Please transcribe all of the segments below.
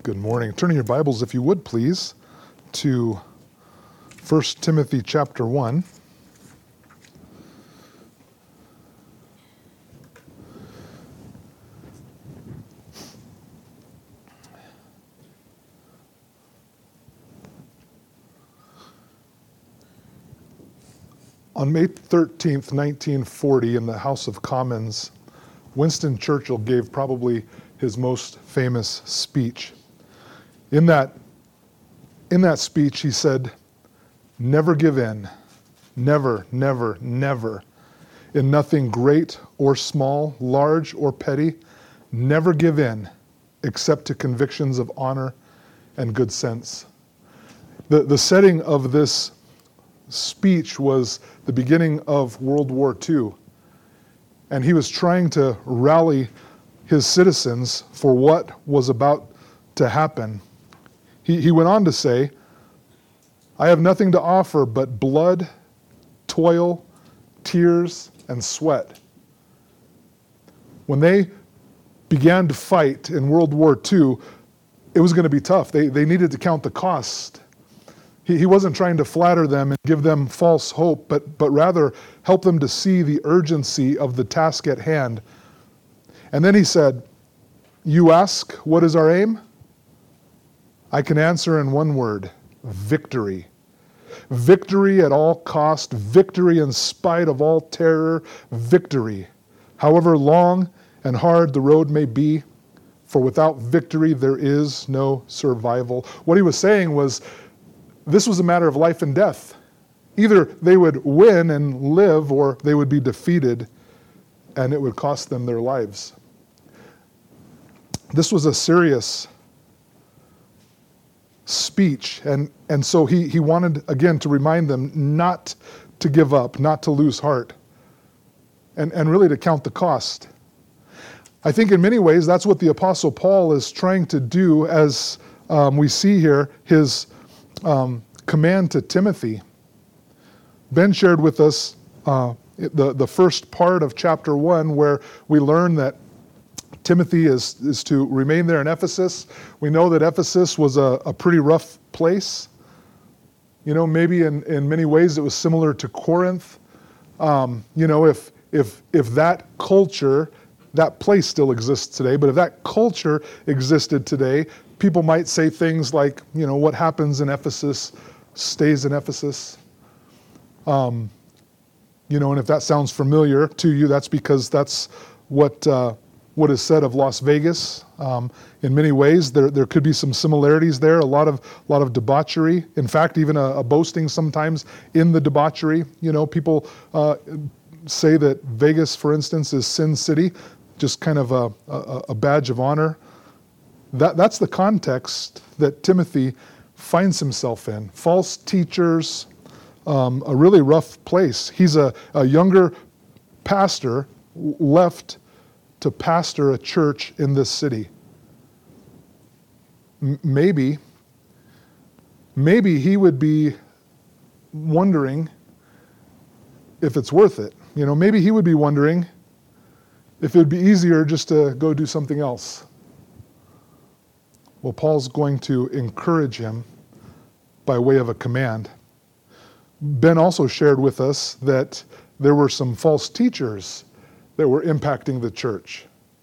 Good morning. Turning your Bibles, if you would please, to 1 Timothy chapter 1. On May 13th, 1940, in the House of Commons, Winston Churchill gave probably his most famous speech. In that speech, he said, "Never give in, never, never, never, in nothing great or small, large or petty, never give in, except to convictions of honor and good sense." The setting of this speech was the beginning of World War II, and he was trying to rally his citizens for what was about to happen. He went on to say, "I have nothing to offer but blood, toil, tears, and sweat." When they began to fight in World War II, it was going to be tough. They needed to count the cost. He wasn't trying to flatter them and give them false hope, but rather help them to see the urgency of the task at hand. And then he said, "You ask, what is our aim? I can answer in one word: victory. Victory at all cost, victory in spite of all terror, victory. However long and hard the road may be, for without victory there is no survival." What he was saying was, this was a matter of life and death. Either they would win and live, or they would be defeated, and it would cost them their lives. This was a serious speech, and so he wanted, again, to remind them not to give up, not to lose heart, and really to count the cost. I think in many ways that's what the Apostle Paul is trying to do, as we see here his command to Timothy. Ben shared with us the first part of chapter 1, where we learn that Timothy is to remain there in Ephesus. We know that Ephesus was a pretty rough place. You know, maybe in many ways it was similar to Corinth. If that culture, that place still exists today, but if that culture existed today, people might say things like, what happens in Ephesus stays in Ephesus. And if that sounds familiar to you, that's because that's what is said of Las Vegas. In many ways, there could be some similarities there. A lot of debauchery. In fact, even a boasting sometimes in the debauchery. People say that Vegas, for instance, is Sin City, just kind of a badge of honor. That's the context that Timothy finds himself in. False teachers, a really rough place. He's a younger pastor left to pastor a church in this city. Maybe he would be wondering if it's worth it. Maybe he would be wondering if it would be easier just to go do something else. Well, Paul's going to encourage him by way of a command. Ben also shared with us that there were some false teachers that were impacting the church.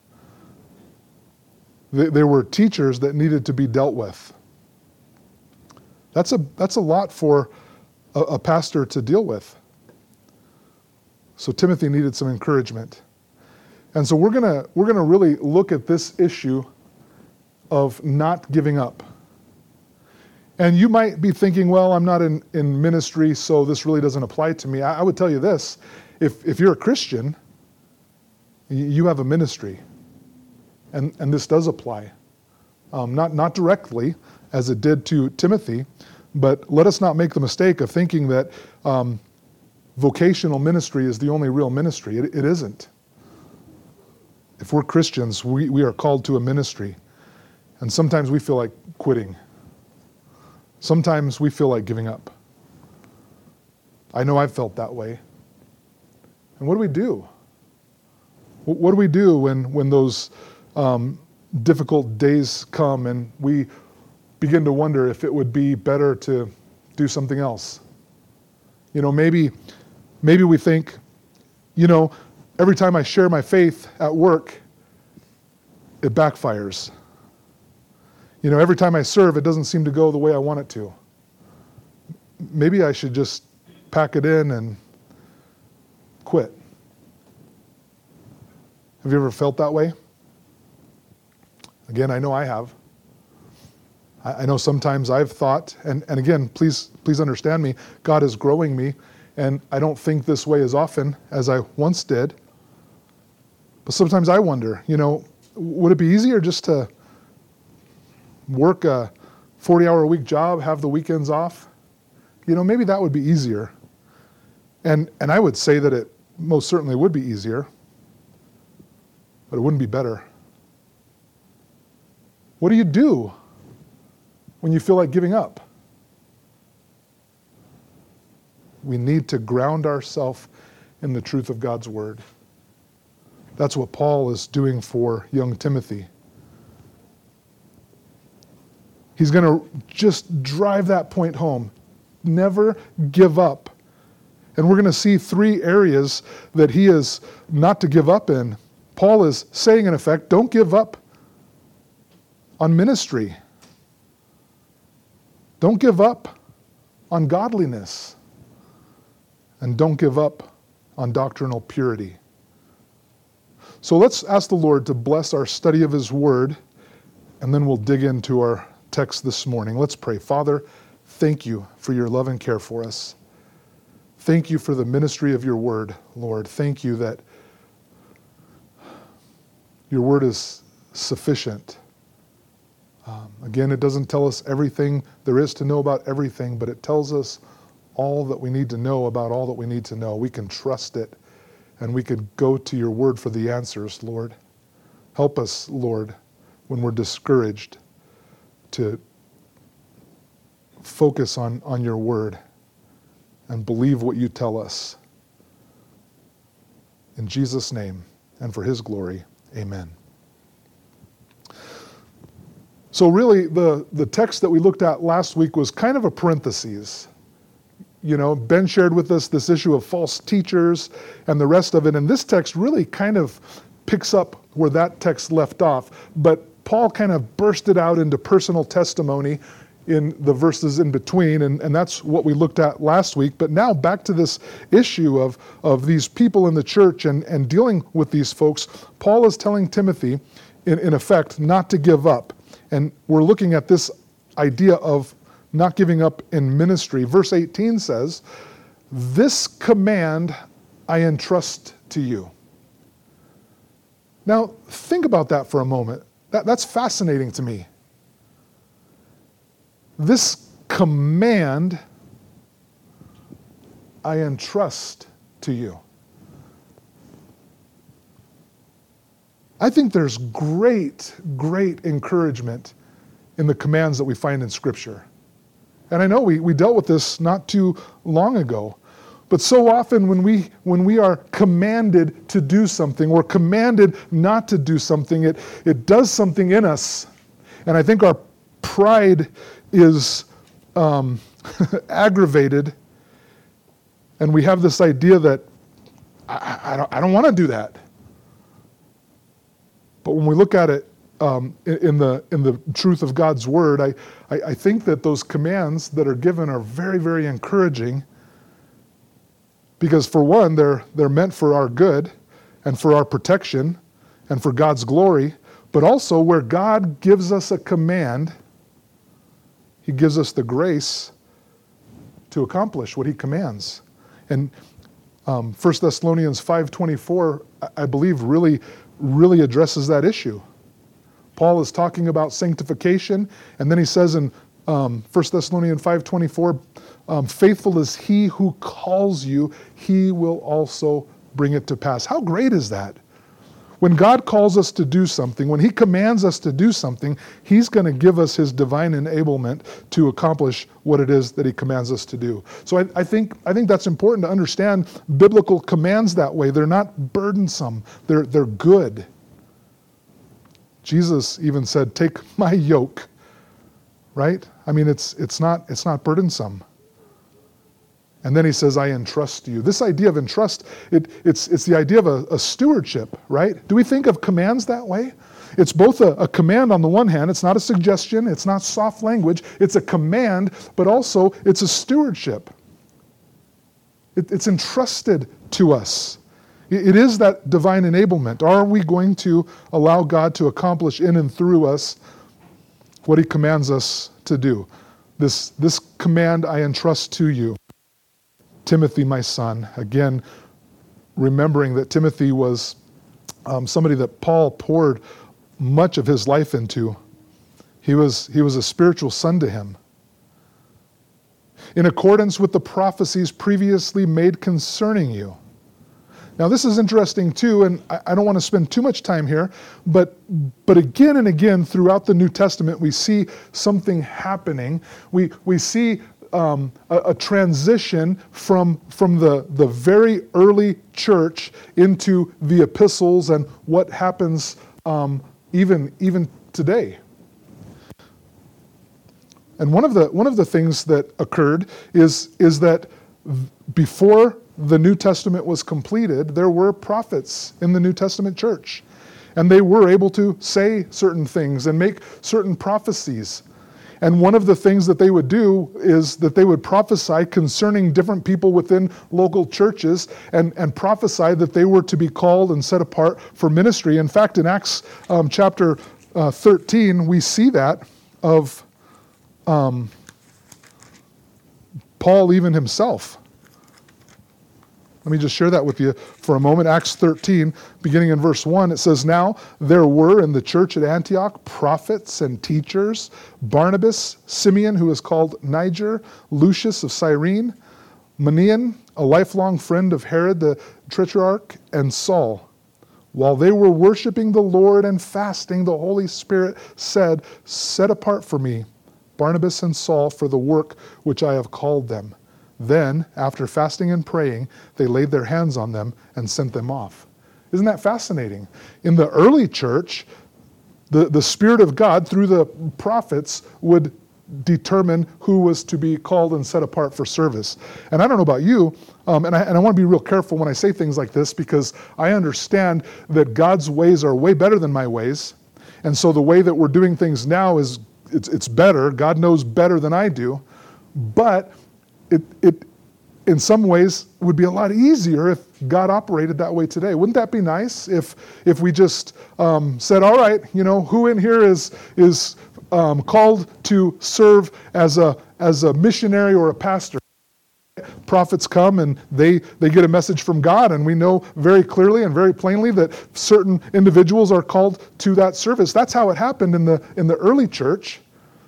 There were teachers that needed to be dealt with. That's a lot for a pastor to deal with. So Timothy needed some encouragement. And so we're gonna really look at this issue of not giving up. And you might be thinking, well, I'm not in ministry, so this really doesn't apply to me. I would tell you this: if you're a Christian, you have a ministry, and this does apply. Not directly, as it did to Timothy, but let us not make the mistake of thinking that vocational ministry is the only real ministry. It isn't. If we're Christians, we are called to a ministry. And sometimes we feel like quitting. Sometimes we feel like giving up. I know I've felt that way. And what do we do? What do we do when those difficult days come and we begin to wonder if it would be better to do something else. Maybe we think, every time I share my faith at work, it backfires. Every time I serve, it doesn't seem to go the way I want it to. Maybe I should just pack it in and quit. Have you ever felt that way? Again, I know I have. I know sometimes I've thought, and again, please understand me, God is growing me, and I don't think this way as often as I once did. But sometimes I wonder, would it be easier just to work a 40-hour-a-week job, have the weekends off? Maybe that would be easier. And I would say that it most certainly would be easier, but it wouldn't be better. What do you do when you feel like giving up? We need to ground ourselves in the truth of God's word. That's what Paul is doing for young Timothy. He's going to just drive that point home. Never give up. And we're going to see 3 areas that he is not to give up in. Paul is saying, in effect, don't give up on ministry. Don't give up on godliness. And don't give up on doctrinal purity. So let's ask the Lord to bless our study of his word, and then we'll dig into our text this morning. Let's pray. Father, thank you for your love and care for us. Thank you for the ministry of your word, Lord. Thank you that your word is sufficient. Again, it doesn't tell us everything there is to know about everything, but it tells us all that we need to know about all that we need to know. We can trust it, and we can go to your word for the answers, Lord. Help us, Lord, when we're discouraged, to focus on your word and believe what you tell us. In Jesus' name and for his glory, amen. So really, the text that we looked at last week was kind of a parenthesis. Ben shared with us this issue of false teachers and the rest of it, and this text really kind of picks up where that text left off, but Paul kind of bursted out into personal testimony in the verses in between, and that's what we looked at last week. But now back to this issue of these people in the church and dealing with these folks. Paul is telling Timothy, in effect, not to give up. And we're looking at this idea of not giving up in ministry. Verse 18 says, "This command I entrust to you." Now, think about that for a moment. That's fascinating to me. This command I entrust to you. I think there's great, great encouragement in the commands that we find in Scripture. And I know we dealt with this not too long ago. But so often when we are commanded to do something or commanded not to do something, it does something in us. And I think our pride is aggravated. And we have this idea that I don't want to do that. But when we look at it in the truth of God's word, I think that those commands that are given are very, very encouraging. Because for one, they're meant for our good and for our protection and for God's glory. But also where God gives us a command, he gives us the grace to accomplish what he commands. And 1 Thessalonians 5:24, I believe, really addresses that issue. Paul is talking about sanctification, and then he says in 1 Thessalonians 5:24, faithful is he who calls you, he will also bring it to pass. How great is that? When God calls us to do something, when he commands us to do something, he's going to give us his divine enablement to accomplish what it is that he commands us to do. So I think that's important to understand biblical commands that way. They're not burdensome. They're good. Jesus even said, take my yoke, right? I mean, it's not burdensome. And then he says, I entrust you. This idea of entrust, it's the idea of a stewardship, right? Do we think of commands that way? It's both a command on the one hand. It's not a suggestion. It's not soft language. It's a command, but also it's a stewardship. It's entrusted to us. It is that divine enablement. Are we going to allow God to accomplish in and through us what he commands us to do? This command I entrust to you. Timothy, my son, again, remembering that Timothy was somebody that Paul poured much of his life into. He was a spiritual son to him. In accordance with the prophecies previously made concerning you. Now this is interesting too, and I don't want to spend too much time here, but again and again throughout the New Testament we see something happening. We see a transition from the very early church into the epistles and what happens even today. And one of the things that occurred is that before the New Testament was completed, there were prophets in the New Testament church. And they were able to say certain things and make certain prophecies. And one of the things that they would do is that they would prophesy concerning different people within local churches and prophesy that they were to be called and set apart for ministry. In fact, in Acts chapter 13, we see that of Paul even himself. Let me just share that with you for a moment. Acts 13, beginning in verse 1, it says, Now there were in the church at Antioch prophets and teachers, Barnabas, Simeon, who is called Niger, Lucius of Cyrene, Manaen, a lifelong friend of Herod the Tetrarch, and Saul. While they were worshiping the Lord and fasting, the Holy Spirit said, Set apart for me Barnabas and Saul for the work which I have called them. Then, after fasting and praying, they laid their hands on them and sent them off. Isn't that fascinating? In the early church, the Spirit of God, through the prophets, would determine who was to be called and set apart for service. And I don't know about you, and I want to be real careful when I say things like this, because I understand that God's ways are way better than my ways. And so the way that we're doing things now is it's better. God knows better than I do. But it in some ways would be a lot easier if God operated that way today. Wouldn't that be nice if we just said, all right, who in here is called to serve as a missionary or a pastor? Prophets come and they get a message from God, and we know very clearly and very plainly that certain individuals are called to that service. That's how it happened in the early church.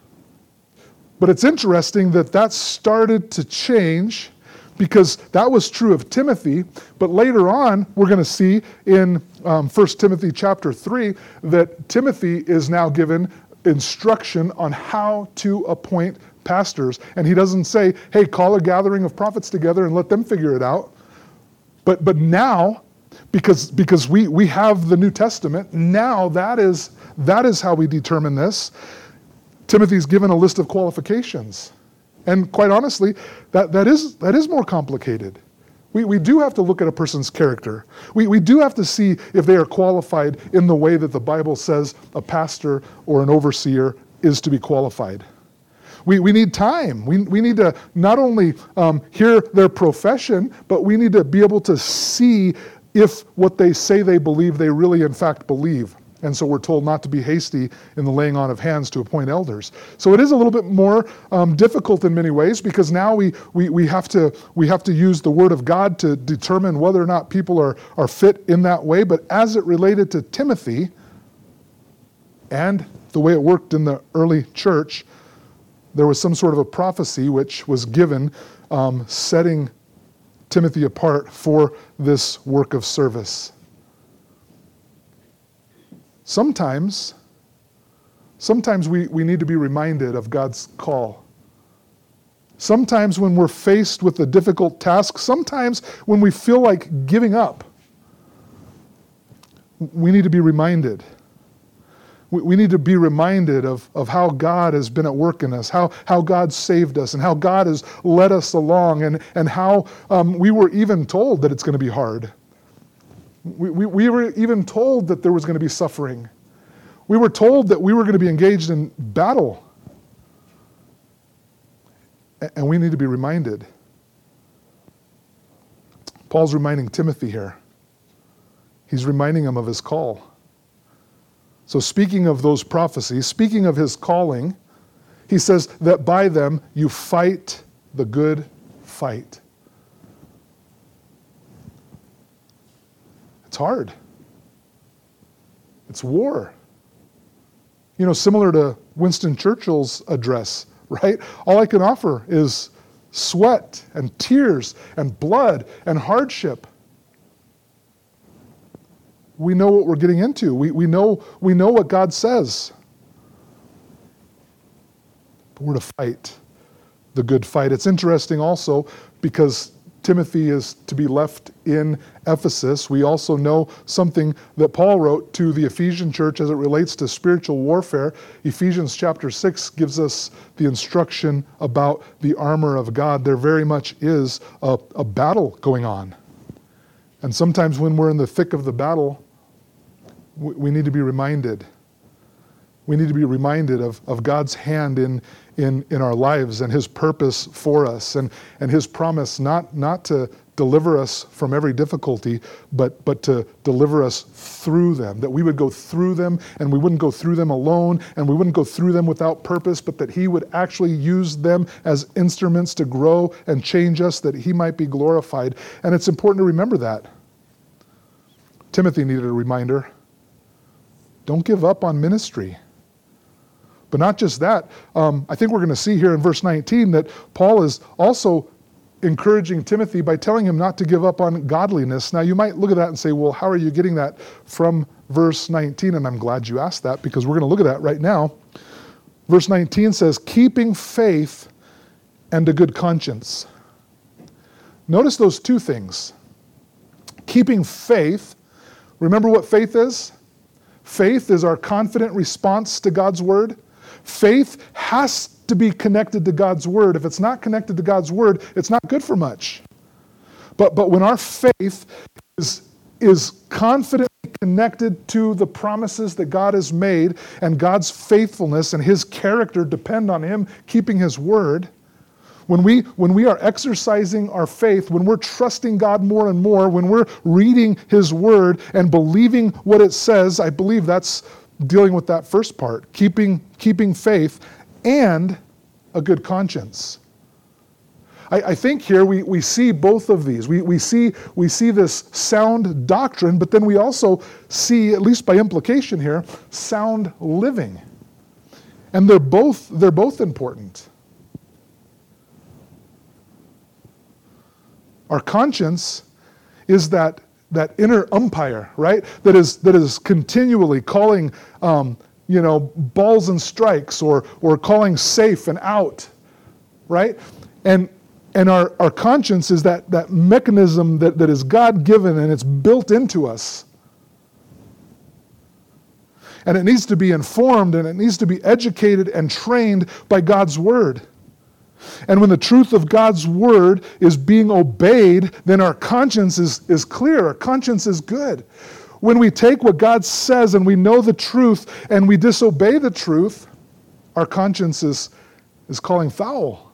But it's interesting that started to change, because that was true of Timothy. But later on, we're going to see in 1 Timothy chapter 3 that Timothy is now given instruction on how to appoint pastors. And he doesn't say, hey, call a gathering of prophets together and let them figure it out. But now, because we have the New Testament, now that is how we determine this. Timothy's given a list of qualifications. And quite honestly, that is more complicated. We do have to look at a person's character. We do have to see if they are qualified in the way that the Bible says a pastor or an overseer is to be qualified. We need time. We need to not only hear their profession, but we need to be able to see if what they say they believe, they really in fact believe. And so we're told not to be hasty in the laying on of hands to appoint elders. So it is a little bit more difficult in many ways, because now we have to use the Word of God to determine whether or not people are fit in that way. But as it related to Timothy and the way it worked in the early church, there was some sort of a prophecy which was given setting Timothy apart for this work of service. Sometimes we need to be reminded of God's call. Sometimes when we're faced with a difficult task, sometimes when we feel like giving up, we need to be reminded We need to be reminded of how God has been at work in us, how God saved us, and how God has led us along, and how we were even told that it's going to be hard. We were even told that there was going to be suffering. We were told that we were going to be engaged in battle. And we need to be reminded. Paul's reminding Timothy here. He's reminding him of his call. So speaking of those prophecies, speaking of his calling, he says that by them you fight the good fight. It's hard. It's war. Similar to Winston Churchill's address, right? All I can offer is sweat and tears and blood and hardship. We know what we're getting into. We know what God says. But we're to fight the good fight. It's interesting also because Timothy is to be left in Ephesus. We also know something that Paul wrote to the Ephesian church as it relates to spiritual warfare. Ephesians chapter 6 gives us the instruction about the armor of God. There very much is a battle going on. And sometimes when we're in the thick of the battle, we need to be reminded. We need to be reminded of God's hand in our lives and his purpose for us and his promise not to deliver us from every difficulty, but to deliver us through them, that we would go through them and we wouldn't go through them alone and we wouldn't go through them without purpose, but that he would actually use them as instruments to grow and change us, that he might be glorified. And it's important to remember that. Timothy needed a reminder. Don't give up on ministry. But not just that, I think we're going to see here in verse 19 that Paul is also encouraging Timothy by telling him not to give up on godliness. Now you might look at that and say, well, how are you getting that from verse 19? And I'm glad you asked that because we're going to look at that right now. Verse 19 says, keeping faith and a good conscience. Notice those two things. Keeping faith. Remember what faith is? Faith is our confident response to God's word. Faith has to be connected to God's word. If it's not connected to God's word, it's not good for much. But when our faith is confidently connected to the promises that God has made and God's faithfulness and his character depend on him keeping his word, when we are exercising our faith, when we're trusting God more and more, when we're reading his word and believing what it says, I believe that's dealing with that first part, keeping faith and a good conscience. I think here we see both of these. We see this sound doctrine, but then we also see, at least by implication here, sound living. And they're both important. Our conscience is that inner umpire, right? That is continually calling, balls and strikes, or calling safe and out, right? And our conscience is that mechanism that is God-given and it's built into us. And it needs to be informed and it needs to be educated and trained by God's word. And when the truth of God's word is being obeyed, then our conscience is clear. Our conscience is good. When we take what God says and we know the truth and we disobey the truth, our conscience is calling foul.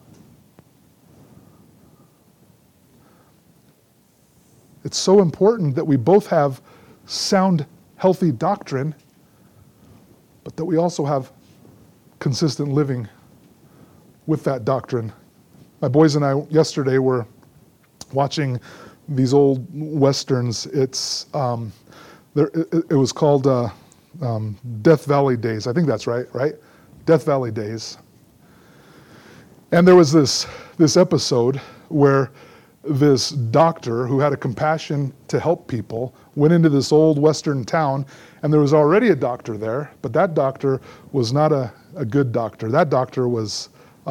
It's so important that we both have sound, healthy doctrine, but that we also have consistent living with that doctrine. My boys and I yesterday were watching these old westerns. It was called Death Valley Days. I think that's right? Death Valley Days. And there was this episode where this doctor who had a compassion to help people went into this old western town, and there was already a doctor there, but that doctor was not a good doctor. That doctor was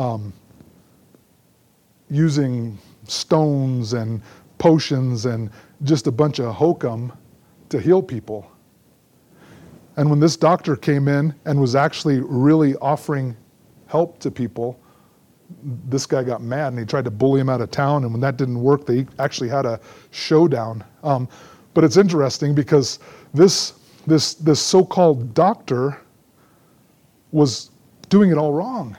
using stones and potions and just a bunch of hokum to heal people. And when this doctor came in and was actually really offering help to people, this guy got mad and he tried to bully him out of town. And when that didn't work, they actually had a showdown. But it's interesting because this so-called doctor was doing it all wrong.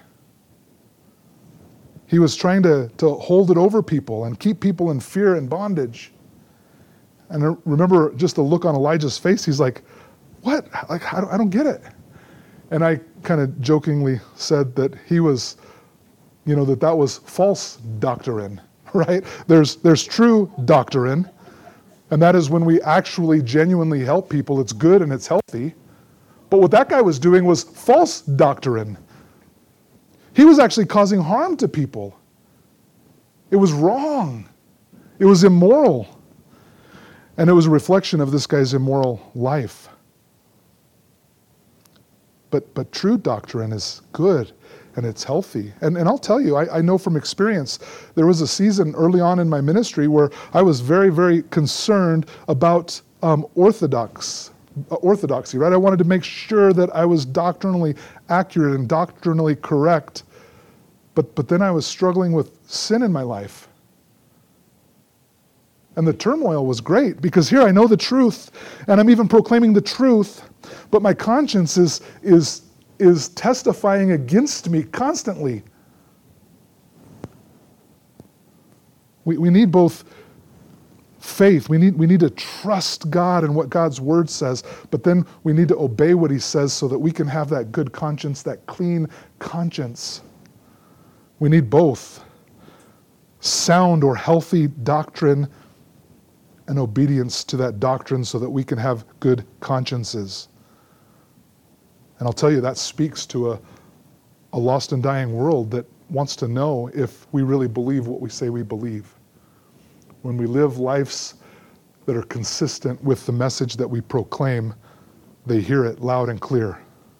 He was trying to hold it over people and keep people in fear and bondage. And I remember just the look on Elijah's face. He's like, what? Like, I don't get it. And I kind of jokingly said that he was, that was false doctrine, right? There's true doctrine, and that is when we actually genuinely help people. It's good and it's healthy. But what that guy was doing was false doctrine. He was actually causing harm to people. It was wrong. It was immoral. And it was a reflection of this guy's immoral life. But true doctrine is good and it's healthy. And I'll tell you, I know from experience, there was a season early on in my ministry where I was very, very concerned about orthodoxy, right? I wanted to make sure that I was doctrinally accurate and doctrinally correct. But then I was struggling with sin in my life. And the turmoil was great because here I know the truth and I'm even proclaiming the truth, but my conscience is testifying against me constantly. We need both faith. We need to trust God and what God's word says, but then we need to obey what he says so that we can have that good conscience, that clean conscience. We need both sound or healthy doctrine and obedience to that doctrine so that we can have good consciences. And I'll tell you, that speaks to a lost and dying world that wants to know if we really believe what we say we believe. When we live lives that are consistent with the message that we proclaim, they hear it loud and clear.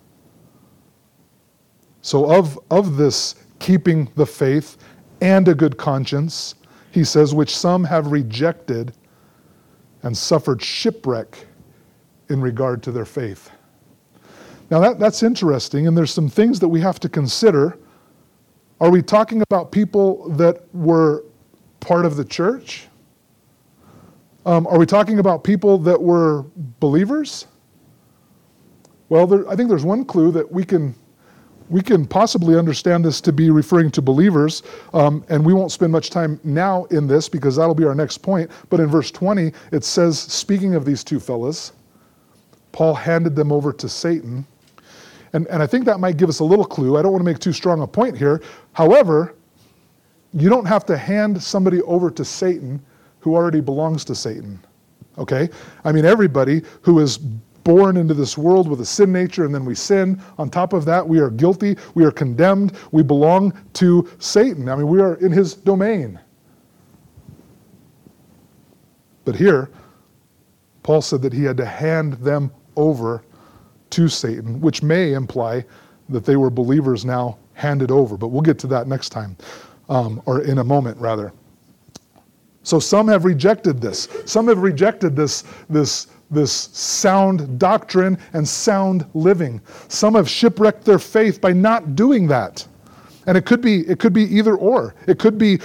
So of this keeping the faith and a good conscience, he says, which some have rejected and suffered shipwreck in regard to their faith. Now that's interesting, and there's some things that we have to consider. Are we talking about people that were part of the church? Are we talking about people that were believers? Well, I think there's one clue that we can possibly understand this to be referring to believers, and we won't spend much time now in this because that'll be our next point. But in verse 20, it says, speaking of these two fellas, Paul handed them over to Satan. And I think that might give us a little clue. I don't want to make too strong a point here. However, you don't have to hand somebody over to Satan who already belongs to Satan. Okay? I mean, everybody who is born into this world with a sin nature and then we sin. On top of that, we are guilty, we are condemned, we belong to Satan. I mean, we are in his domain. But here, Paul said that he had to hand them over to Satan, which may imply that they were believers now handed over. But we'll get to that next time, or in a moment, rather. So some have rejected this. Some have rejected this sound doctrine and sound living. Some have shipwrecked their faith by not doing that. And it could be either or. It could be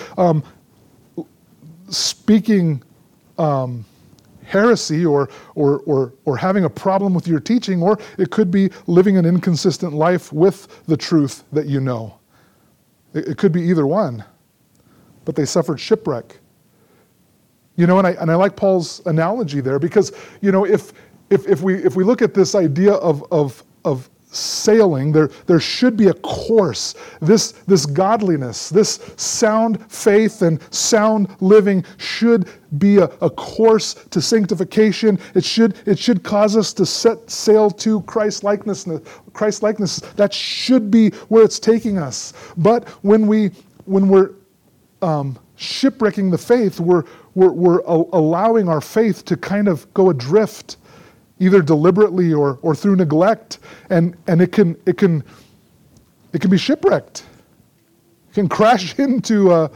speaking heresy or having a problem with your teaching, or it could be living an inconsistent life with the truth that you know. It could be either one. But they suffered shipwreck. And I like Paul's analogy there because, if we look at this idea of sailing, there should be a course. This godliness, this sound faith and sound living should be a course to sanctification. It should cause us to set sail to Christ likeness. That should be where it's taking us. But when we're shipwrecking the faith, we're allowing our faith to kind of go adrift, either deliberately or through neglect, and it can be shipwrecked. It can crash into a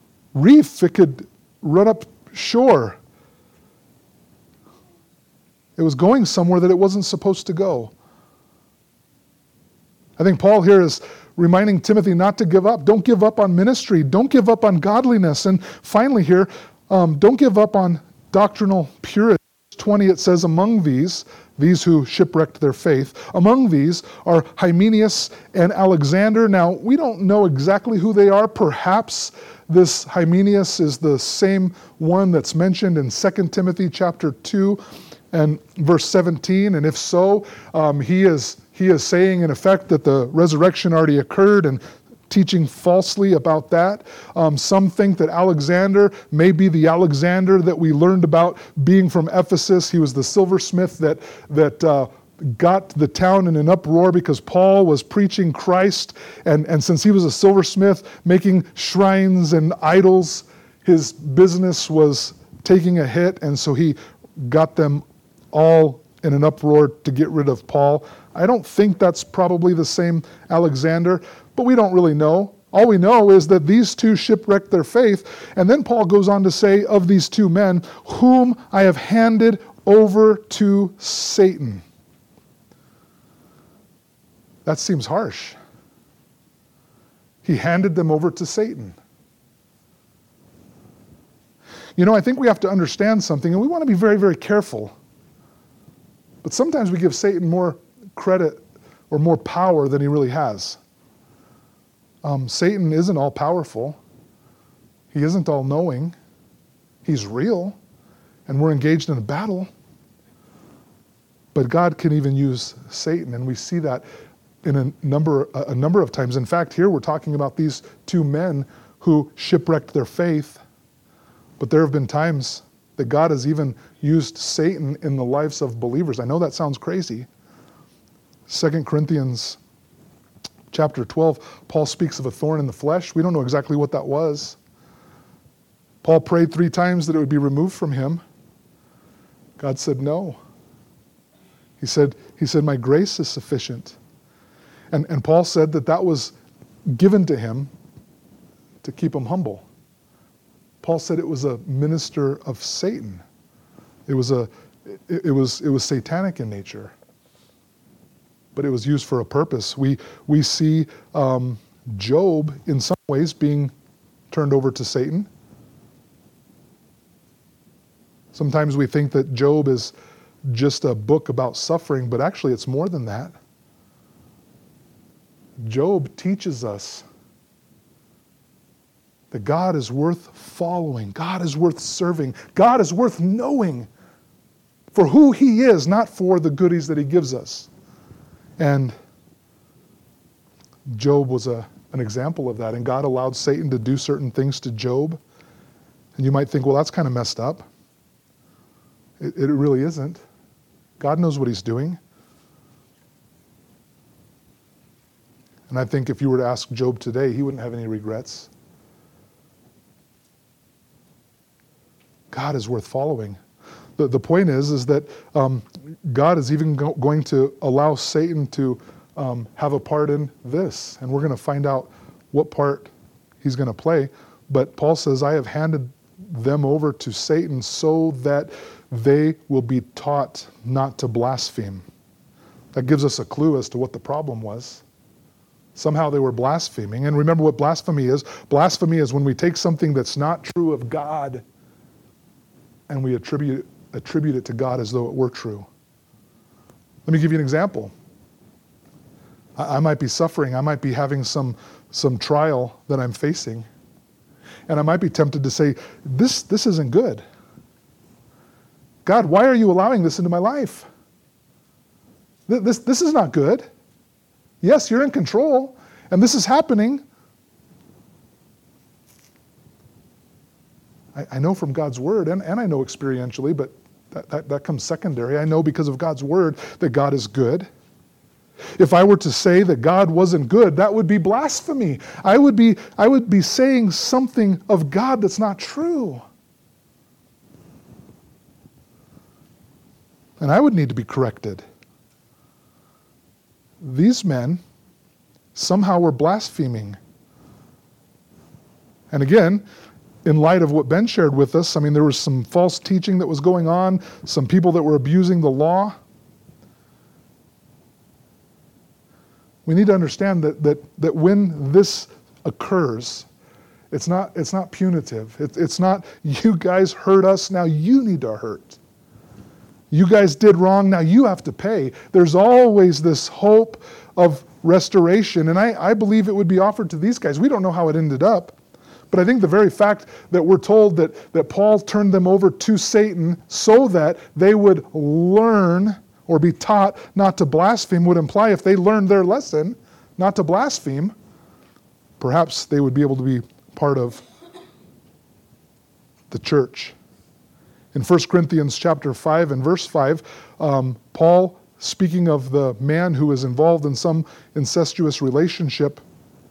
reef. It could run up shore. It was going somewhere that it wasn't supposed to go. I think Paul here is reminding Timothy not to give up. Don't give up on ministry. Don't give up on godliness. And finally here, don't give up on doctrinal purity. 20, it says, among these who shipwrecked their faith, among these are Hymenaeus and Alexander. Now, we don't know exactly who they are. Perhaps this Hymenaeus is the same one that's mentioned in 2 Timothy chapter 2 and verse 17. And if so, he is saying, in effect, that the resurrection already occurred and teaching falsely about that. Some think that Alexander may be the Alexander that we learned about being from Ephesus. He was the silversmith that got the town in an uproar because Paul was preaching Christ. And since he was a silversmith making shrines and idols, his business was taking a hit. And so he got them all in an uproar to get rid of Paul. I don't think that's probably the same Alexander, but we don't really know. All we know is that these two shipwrecked their faith, and then Paul goes on to say, of these two men, whom I have handed over to Satan. That seems harsh. He handed them over to Satan. You know, I think we have to understand something, and we want to be very, very careful. But sometimes we give Satan more credit or more power than he really has. Satan isn't all-powerful. He isn't all-knowing. He's real, and we're engaged in a battle. But God can even use Satan, and we see that in a number of times. In fact, here we're talking about these two men who shipwrecked their faith, but there have been times that God has even used Satan in the lives of believers. I know that sounds crazy. 2 Corinthians chapter 12, Paul speaks of a thorn in the flesh. We don't know exactly what that was. Paul prayed 3 times that it would be removed from him. God said no. He said, my grace is sufficient. And Paul said that was given to him to keep him humble. Paul said it was a minister of Satan. It was satanic in nature, but it was used for a purpose. We see Job in some ways being turned over to Satan. Sometimes we think that Job is just a book about suffering, but actually it's more than that. Job teaches us that God is worth following, God is worth serving, God is worth knowing for who He is, not for the goodies that He gives us. And Job was an example of that, and God allowed Satan to do certain things to Job. And you might think, well, that's kind of messed up. It really isn't. God knows what He's doing. And I think if you were to ask Job today, he wouldn't have any regrets. God is worth following. The point is that God is even going to allow Satan to have a part in this. And we're going to find out what part he's going to play. But Paul says, I have handed them over to Satan so that they will be taught not to blaspheme. That gives us a clue as to what the problem was. Somehow they were blaspheming. And remember what blasphemy is. Blasphemy is when we take something that's not true of God and we attribute it to God as though it were true. Let me give you an example. I might be suffering. I might be having some trial that I'm facing. And I might be tempted to say, this isn't good. God, why are you allowing this into my life? This is not good. Yes, you're in control, and this is happening. I know from God's word, and I know experientially, but that comes secondary. I know because of God's word that God is good. If I were to say that God wasn't good, that would be blasphemy. I would be saying something of God that's not true. And I would need to be corrected. These men somehow were blaspheming. And again, in light of what Ben shared with us, I mean, there was some false teaching that was going on, some people that were abusing the law. We need to understand that when this occurs, it's not punitive. It's not, you guys hurt us, now you need to hurt. You guys did wrong, now you have to pay. There's always this hope of restoration, and I believe it would be offered to these guys. We don't know how it ended up, but I think the very fact that we're told that Paul turned them over to Satan so that they would learn or be taught not to blaspheme would imply if they learned their lesson not to blaspheme, perhaps they would be able to be part of the church. In 1 Corinthians chapter 5 and verse 5, Paul, speaking of the man who is involved in some incestuous relationship,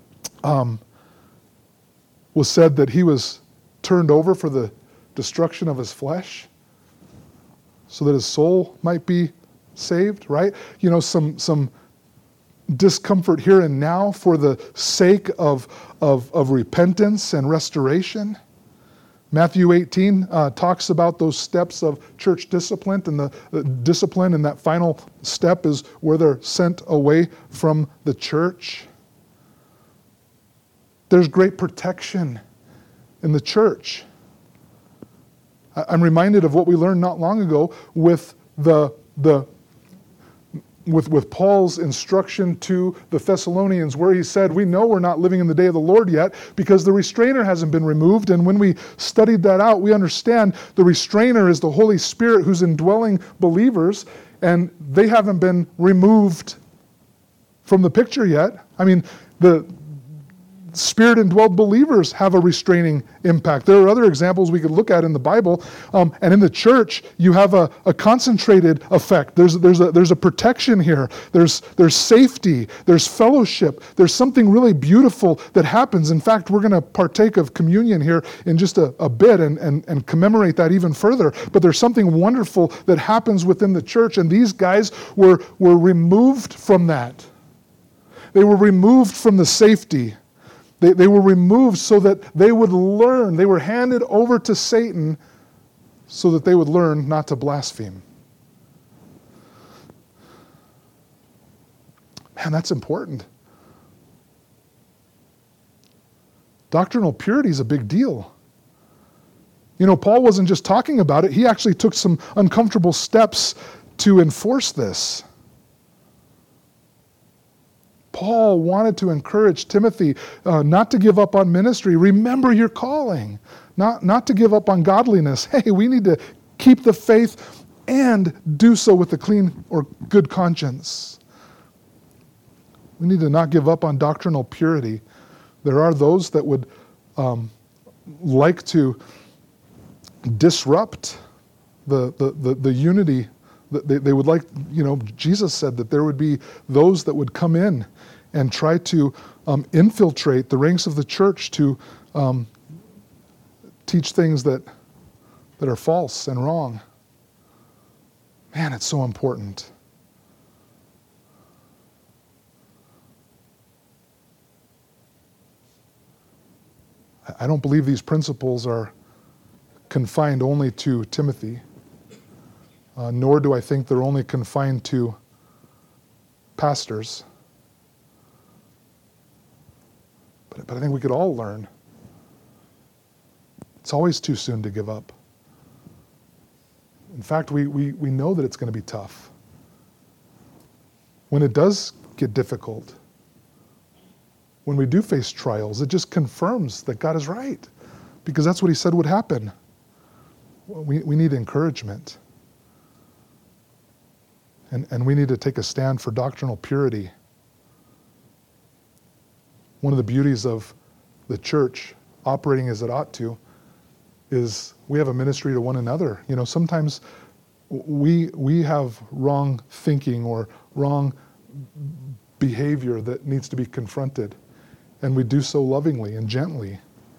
was said that he was turned over for the destruction of his flesh so that his soul might be saved, right? You know, some discomfort here and now for the sake of repentance and restoration. Matthew 18 talks about those steps of church discipline, and the discipline, and that final step is where they're sent away from the church. There's great protection in the church. I'm reminded of what we learned not long ago with with Paul's instruction to the Thessalonians, where he said, we know we're not living in the day of the Lord yet because the restrainer hasn't been removed. And when we studied that out, we understand the restrainer is the Holy Spirit who's indwelling believers, and they haven't been removed from the picture yet. I mean, the Spirit-indwelled believers have a restraining impact. There are other examples we could look at in the Bible, and in the church, you have a concentrated effect. There's a protection here. There's safety. There's fellowship. There's something really beautiful that happens. In fact, we're going to partake of communion here in just a bit and commemorate that even further. But there's something wonderful that happens within the church, and these guys were removed from that. They were removed from the safety. They were removed so that they would learn. They were handed over to Satan so that they would learn not to blaspheme. Man, that's important. Doctrinal purity is a big deal. You know, Paul wasn't just talking about it. He actually took some uncomfortable steps to enforce this. Paul wanted to encourage Timothy not to give up on ministry. Remember your calling, not to give up on godliness. Hey, we need to keep the faith and do so with a clean or good conscience. We need to not give up on doctrinal purity. There are those that would like to disrupt the unity. They would like, you know, Jesus said that there would be those that would come in and try to infiltrate the ranks of the church to teach things that are false and wrong. Man, it's so important. I don't believe these principles are confined only to Timothy. Nor do I think they're only confined to pastors. But I think we could all learn. It's always too soon to give up. In fact, we know that it's going to be tough. When it does get difficult, when we do face trials, it just confirms that God is right, because that's what he said would happen. We need encouragement. And we need to take a stand for doctrinal purity. One of the beauties of the church operating as it ought to is we have a ministry to one another. You know, sometimes we have wrong thinking or wrong behavior that needs to be confronted. And we do so lovingly and gently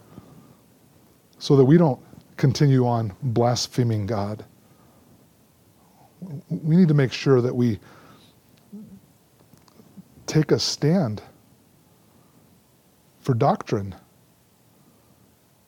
so that we don't continue on blaspheming God. We need to make sure that we take a stand for doctrine